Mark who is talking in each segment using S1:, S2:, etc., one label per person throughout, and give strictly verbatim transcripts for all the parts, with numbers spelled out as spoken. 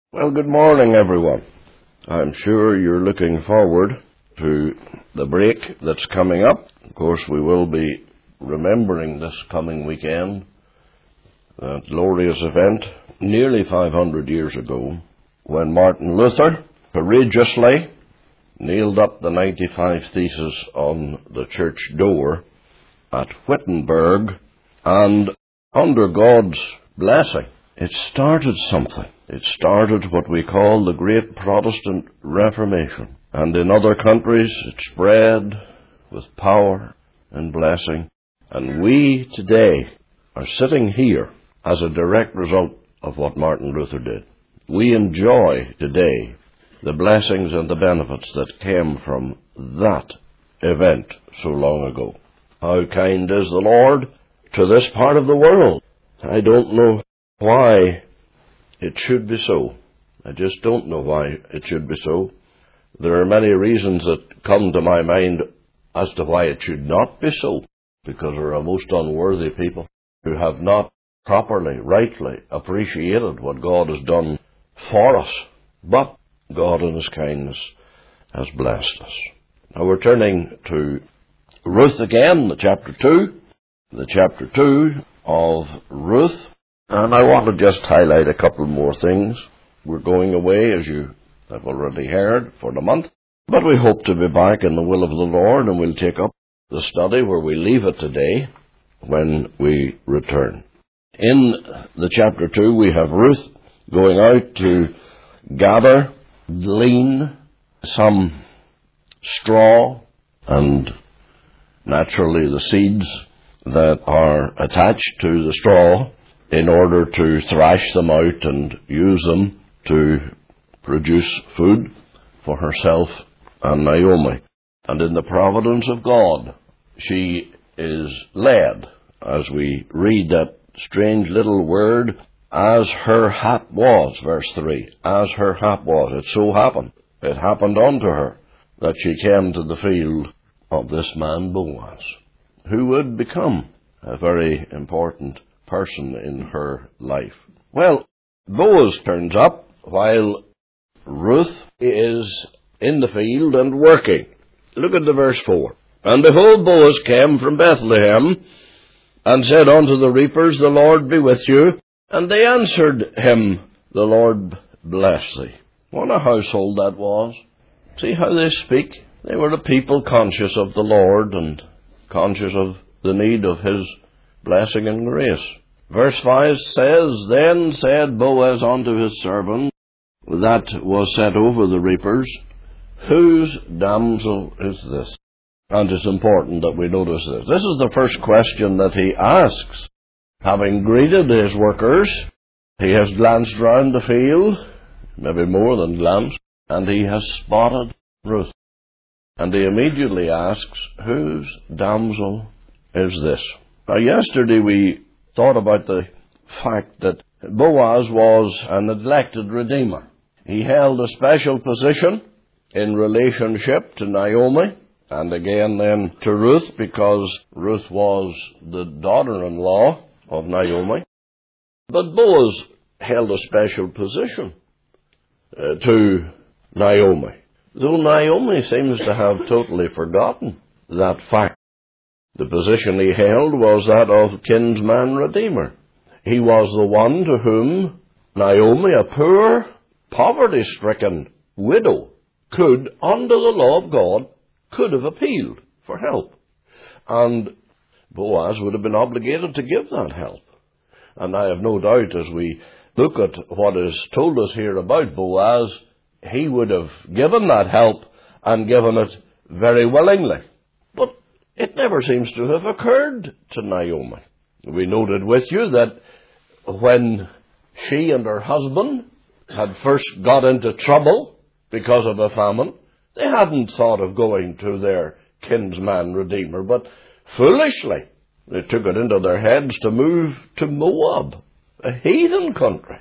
S1: Well, good morning, everyone. I'm sure you're looking forward to the break that's coming up. Of course, we will be remembering this coming weekend that glorious event nearly five hundred years ago when Martin Luther courageously nailed up the ninety-five Theses on the church door at Wittenberg, and under God's blessing, it started something. It started what we call the Great Protestant Reformation. And in other countries it spread with power and blessing. And we today are sitting here as a direct result of what Martin Luther did. We enjoy today the blessings and the benefits that came from that event so long ago. How kind is the Lord to this part of the world. I don't know why it should be so. I just don't know why it should be so. There are many reasons that come to my mind as to why it should not be so, because there are most unworthy people who have not properly, rightly appreciated what God has done for us. But God in His kindness has blessed us. Now we're turning to Ruth again, the chapter two, the chapter two of Ruth. And I want to just highlight a couple more things. We're going away, as you have already heard, for the month. But we hope to be back in the will of the Lord, and we'll take up the study where we leave it today when we return. In the chapter two, we have Ruth going out to gather, glean some straw, and naturally the seeds that are attached to the straw, in order to thrash them out and use them to produce food for herself and Naomi. And in the providence of God, she is led, as we read that strange little word, as her hap was, verse three, as her hap was. It so happened, it happened unto her, that she came to the field of this man Boaz, who would become a very important person in her life. Well, Boaz turns up while Ruth is in the field and working. Look at the verse four. And behold, Boaz came from Bethlehem, and said unto the reapers, The Lord be with you. And they answered him, The Lord bless thee. What a household that was. See how they speak? They were a people conscious of the Lord and conscious of the need of His blessing and grace. Verse five says, Then said Boaz unto his servant that was set over the reapers, Whose damsel is this? And it's important that we notice this. This is the first question that he asks. Having greeted his workers, he has glanced round the field, maybe more than glanced, and he has spotted Ruth. And he immediately asks, Whose damsel is this? Now, yesterday we thought about the fact that Boaz was a neglected redeemer. He held a special position in relationship to Naomi, and again then to Ruth, because Ruth was the daughter-in-law of Naomi. But Boaz held a special position uh, to Naomi, though Naomi seems to have totally forgotten that fact. The position he held was that of kinsman redeemer. He was the one to whom Naomi, a poor, poverty-stricken widow, could, under the law of God, could have appealed for help. And Boaz would have been obligated to give that help. And I have no doubt, as we look at what is told us here about Boaz, he would have given that help and given it very willingly. But it never seems to have occurred to Naomi. We noted with you that when she and her husband had first got into trouble because of a famine, they hadn't thought of going to their kinsman redeemer, but foolishly they took it into their heads to move to Moab, a heathen country.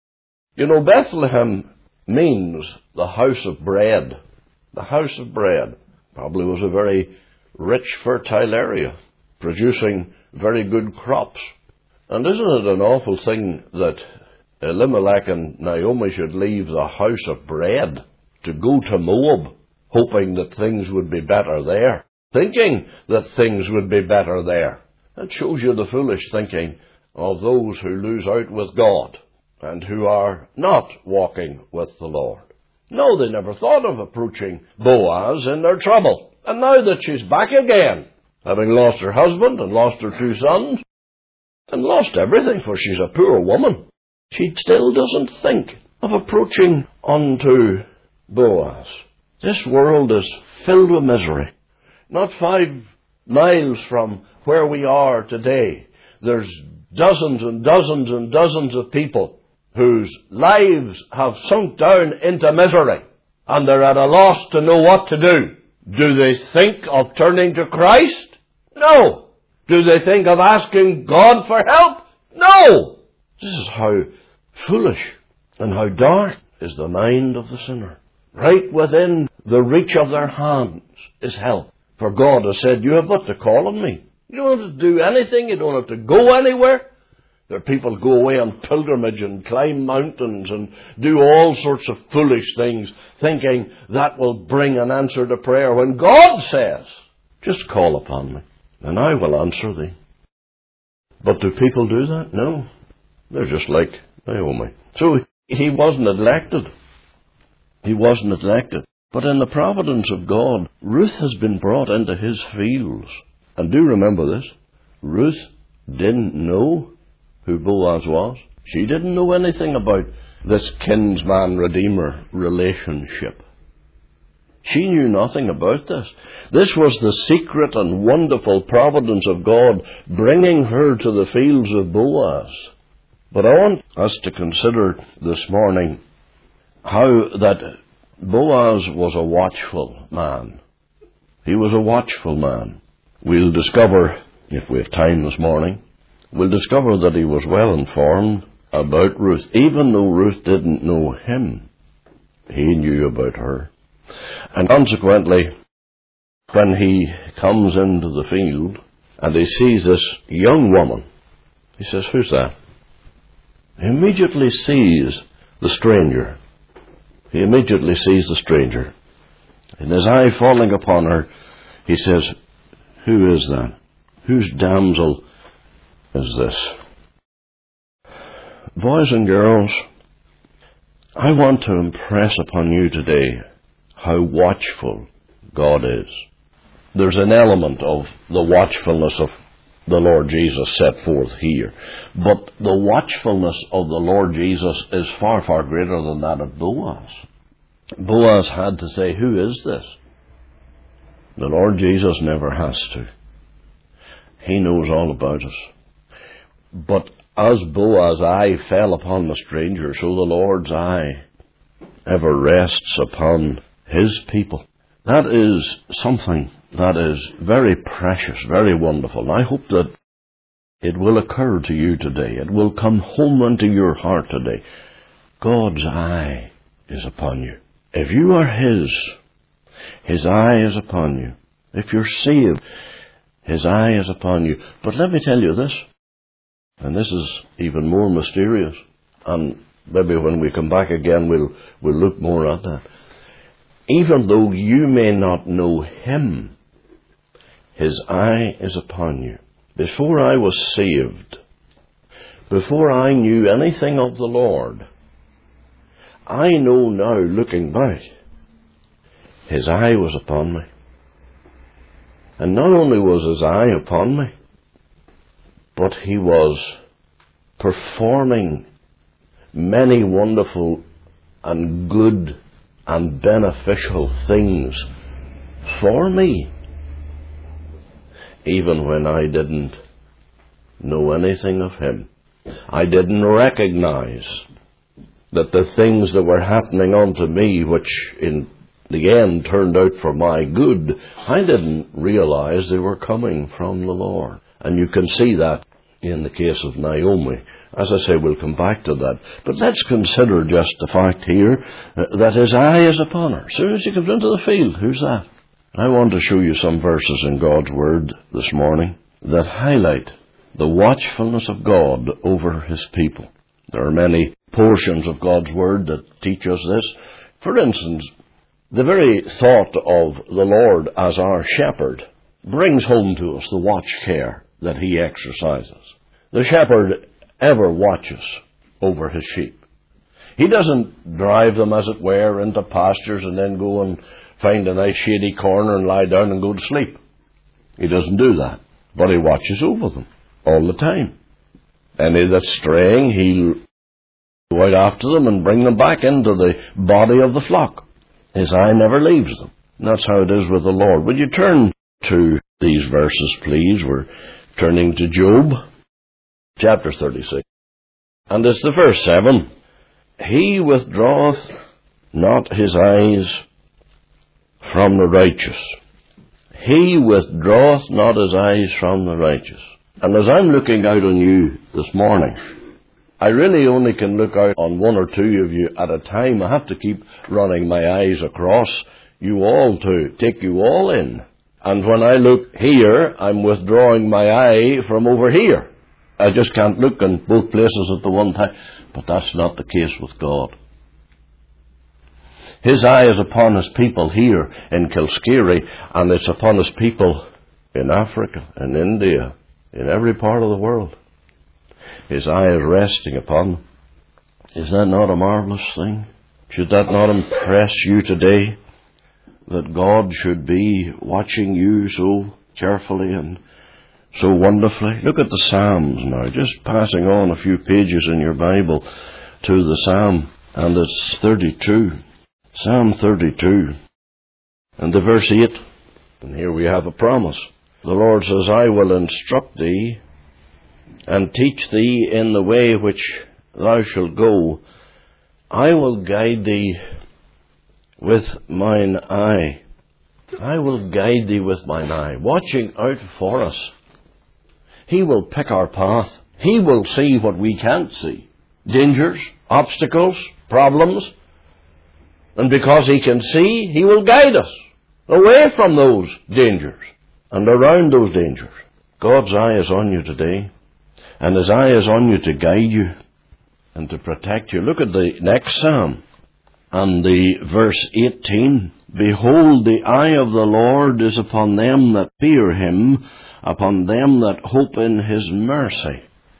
S1: You know, Bethlehem means the house of bread. The house of bread probably was a very rich, fertile area, producing very good crops. And isn't it an awful thing that Elimelech and Naomi should leave the house of bread to go to Moab, hoping that things would be better there, thinking that things would be better there. That shows you the foolish thinking of those who lose out with God and who are not walking with the Lord. No, they never thought of approaching Boaz in their trouble. And now that she's back again, having lost her husband and lost her two sons, and lost everything, for she's a poor woman, she still doesn't think of approaching unto Boaz. This world is filled with misery. Not five miles from where we are today, there's dozens and dozens and dozens of people whose lives have sunk down into misery, and they're at a loss to know what to do. Do they think of turning to Christ? No. Do they think of asking God for help? No. This is how foolish and how dark is the mind of the sinner. Right within the reach of their hands is help. For God has said, you have but to call on me. You don't have to do anything. You don't have to go anywhere. There are people who go away on pilgrimage and climb mountains and do all sorts of foolish things, thinking that will bring an answer to prayer, when God says, just call upon me, and I will answer thee. But do people do that? No. They're just like Naomi. So he wasn't elected. He wasn't elected. But in the providence of God, Ruth has been brought into his fields. And do remember this, Ruth didn't know who Boaz was. She didn't know anything about this kinsman-redeemer relationship. She knew nothing about this. This was the secret and wonderful providence of God bringing her to the fields of Boaz. But I want us to consider this morning how that Boaz was a watchful man. He was a watchful man. We'll discover, if we have time this morning, we'll discover that he was well informed about Ruth. Even though Ruth didn't know him, he knew about her. And consequently, when he comes into the field and he sees this young woman, he says, who's that? He immediately sees the stranger. He immediately sees the stranger. And his eye falling upon her, he says, who is that? Whose damsel is this? Boys and girls, I want to impress upon you today how watchful God is. There's an element of the watchfulness of the Lord Jesus set forth here. But the watchfulness of the Lord Jesus is far, far greater than that of Boaz. Boaz had to say, who is this? The Lord Jesus never has to. He knows all about us. But as Boaz's eye fell upon the stranger, so the Lord's eye ever rests upon his people. That is something that is very precious, very wonderful. And I hope that it will occur to you today. It will come home into your heart today. God's eye is upon you. If you are His, His eye is upon you. If you're saved, His eye is upon you. But let me tell you this, and this is even more mysterious, and maybe when we come back again we'll, we'll look more at that. Even though you may not know Him, His eye is upon you. Before I was saved, before I knew anything of the Lord, I know now, looking back, His eye was upon me. And not only was His eye upon me, but He was performing many wonderful and good and beneficial things for me, even when I didn't know anything of Him. I didn't recognize that the things that were happening unto me, which in the end turned out for my good, I didn't realize they were coming from the Lord. And you can see that in the case of Naomi. As I say, we'll come back to that. But let's consider just the fact here uh, that His eye is upon her. As soon as she comes into the field, who's that? I want to show you some verses in God's Word this morning that highlight the watchfulness of God over His people. There are many portions of God's Word that teach us this. For instance, the very thought of the Lord as our shepherd brings home to us the watch care that He exercises. The shepherd ever watches over his sheep. He doesn't drive them, as it were, into pastures and then go and find a nice shady corner and lie down and go to sleep. He doesn't do that, but He watches over them all the time. Any that's straying, He'll go out after them and bring them back into the body of the flock. His eye never leaves them. And that's how it is with the Lord. Would you turn to these verses, please? We're turning to Job, chapter thirty-six. And it's the verse seven. He withdraweth not His eyes from the righteous. He withdraweth not His eyes from the righteous. And as I'm looking out on you this morning, I really only can look out on one or two of you at a time. I have to keep running my eyes across you all to take you all in. And when I look here, I'm withdrawing my eye from over here. I just can't look in both places at the one time. But that's not the case with God. His eye is upon His people here in Kilskeary, and it's upon His people in Africa, in India, in every part of the world. His eye is resting upon them. Is that not a marvelous thing? Should that not impress you today, that God should be watching you so carefully and so wonderfully? Look at the Psalms now, just passing on a few pages in your Bible to the Psalm, and it's thirty-two. Psalm thirty-two, and the verse eight, and here we have a promise. The Lord says, I will instruct thee and teach thee in the way which thou shalt go. I will guide thee with mine eye. I will guide thee with mine eye, watching out for us. He will pick our path. He will see what we can't see. Dangers, obstacles, problems. And because He can see, He will guide us away from those dangers and around those dangers. God's eye is on you today. And His eye is on you to guide you and to protect you. Look at the next Psalm and the verse eighteen. Behold, the eye of the Lord is upon them that fear Him, upon them that hope in His mercy.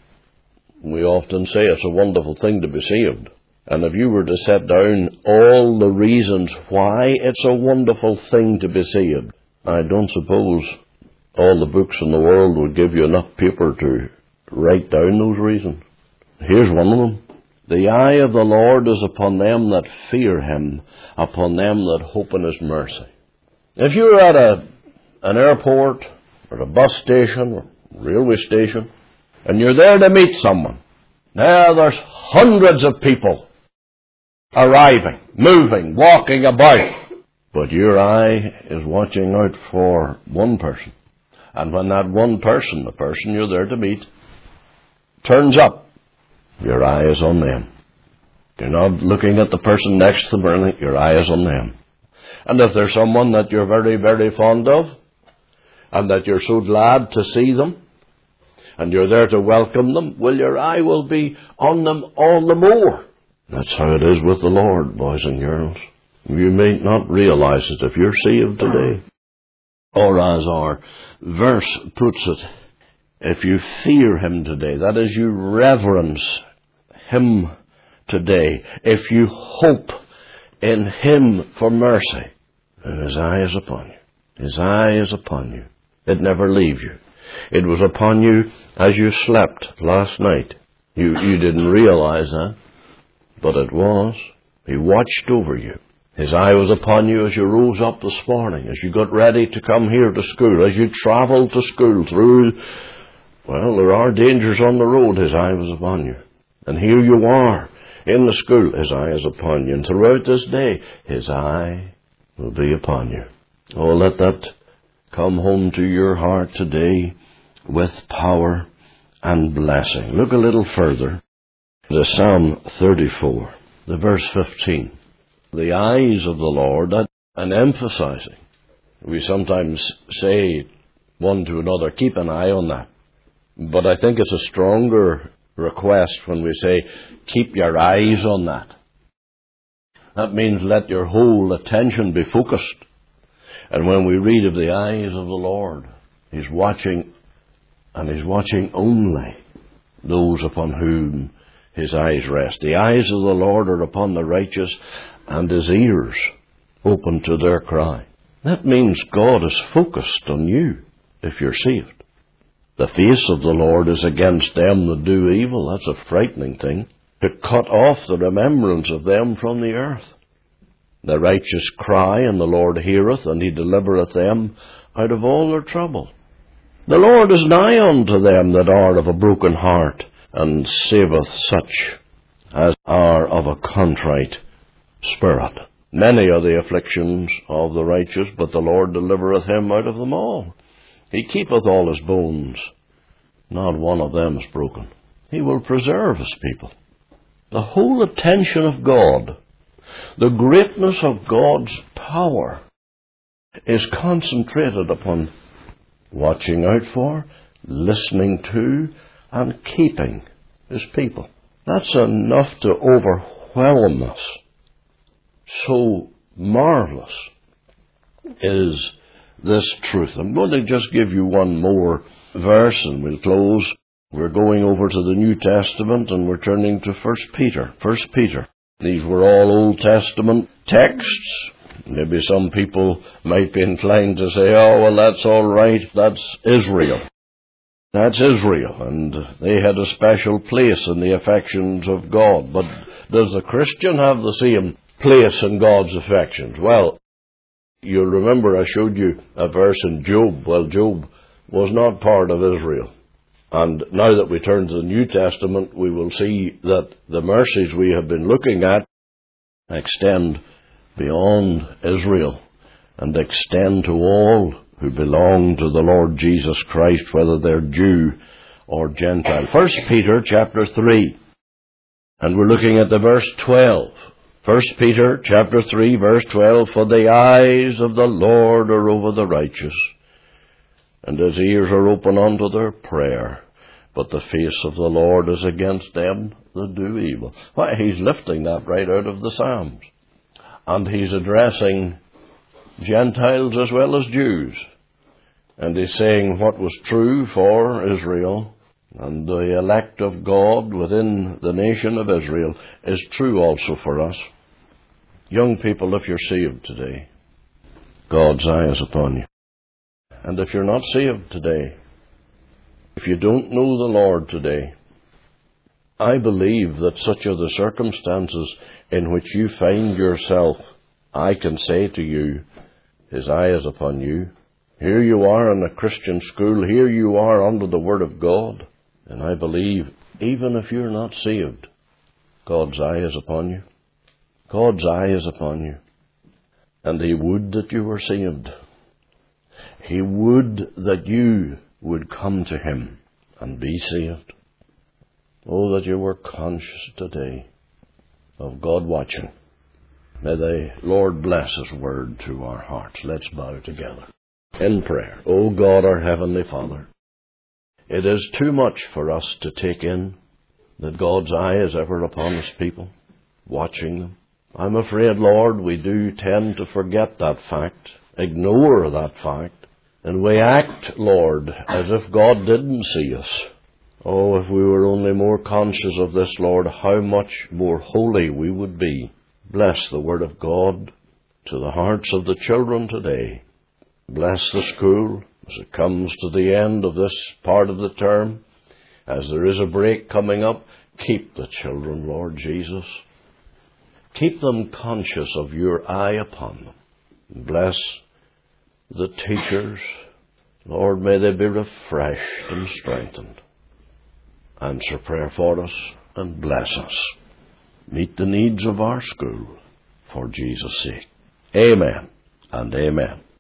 S1: We often say it's a wonderful thing to be saved. And if you were to set down all the reasons why it's a wonderful thing to be saved, I don't suppose all the books in the world would give you enough paper to write down those reasons. Here's one of them. The eye of the Lord is upon them that fear Him, upon them that hope in His mercy. If you're at a, an airport or a bus station or railway station, and you're there to meet someone, now there's hundreds of people arriving, moving, walking about, but your eye is watching out for one person. And when that one person, the person you're there to meet, turns up, your eye is on them. You're not looking at the person next to them or anything. Your eye is on them. And if there's someone that you're very, very fond of, and that you're so glad to see them, and you're there to welcome them, well, your eye will be on them all the more. That's how it is with the Lord, boys and girls. You may not realize it if you're saved today. Or as our verse puts it, if you fear Him today, that is, you reverence Him today, if you hope in Him for mercy, then His eye is upon you. His eye is upon you. It never leaves you. It was upon you as you slept last night. You, you didn't realize that, but it was. He watched over you. His eye was upon you as you rose up this morning, as you got ready to come here to school, as you traveled to school through, well, there are dangers on the road. His eye was upon you. And here you are in the school. His eye is upon you. And throughout this day, His eye will be upon you. Oh, let that come home to your heart today with power and blessing. Look a little further. The Psalm thirty-four, the verse fifteen. The eyes of the Lord, and emphasizing. We sometimes say one to another, keep an eye on that. But I think it's a stronger request when we say, keep your eyes on that. That means let your whole attention be focused. And when we read of the eyes of the Lord, He's watching, and He's watching only those upon whom His eyes rest. The eyes of the Lord are upon the righteous, and His ears open to their cry. That means God is focused on you if you're saved. The face of the Lord is against them that do evil. That's a frightening thing. To cut off the remembrance of them from the earth. The righteous cry, and the Lord heareth, and He delivereth them out of all their trouble. The Lord is nigh unto them that are of a broken heart, and saveth such as are of a contrite spirit. Many are the afflictions of the righteous, but the Lord delivereth him out of them all. He keepeth all his bones, not one of them is broken. He will preserve His people. The whole attention of God, the greatness of God's power, is concentrated upon watching out for, listening to, and keeping His people. That's enough to overwhelm us. So marvelous is this truth. I'm going to just give you one more verse and we'll close. We're going over to the New Testament and we're turning to First Peter. First Peter. These were all Old Testament texts. Maybe some people might be inclined to say, oh, well, that's all right. That's Israel. That's Israel, and they had a special place in the affections of God. But does the Christian have the same place in God's affections? Well, you'll remember I showed you a verse in Job. Well, Job was not part of Israel. And now that we turn to the New Testament, we will see that the mercies we have been looking at extend beyond Israel and extend to all who belong to the Lord Jesus Christ, whether they're Jew or Gentile. First Peter chapter three, and we're looking at the verse twelve. First Peter chapter three, verse twelve, for the eyes of the Lord are over the righteous, and His ears are open unto their prayer. But the face of the Lord is against them that do evil. Why, He's lifting that right out of the Psalms. And He's addressing Gentiles as well as Jews. And He's saying what was true for Israel and the elect of God within the nation of Israel is true also for us. Young people, if you're saved today, God's eye is upon you. And if you're not saved today, if you don't know the Lord today, I believe that such are the circumstances in which you find yourself, I can say to you, His eye is upon you. Here you are in a Christian school. Here you are under the Word of God. And I believe, even if you're not saved, God's eye is upon you. God's eye is upon you. And He would that you were saved. He would that you would come to Him and be saved. Oh, that you were conscious today of God watching. May the Lord bless His word to our hearts. Let's bow together in prayer. Oh God, our Heavenly Father, it is too much for us to take in that God's eye is ever upon His people, watching them. I'm afraid, Lord, we do tend to forget that fact, ignore that fact, and we act, Lord, as if God didn't see us. Oh, if we were only more conscious of this, Lord, how much more holy we would be. Bless the Word of God to the hearts of the children today. Bless the school as it comes to the end of this part of the term. As there is a break coming up, keep the children, Lord Jesus. Keep them conscious of your eye upon them. Bless the teachers. Lord, may they be refreshed and strengthened. Answer prayer for us and bless us. Meet the needs of our school for Jesus' sake. Amen and amen.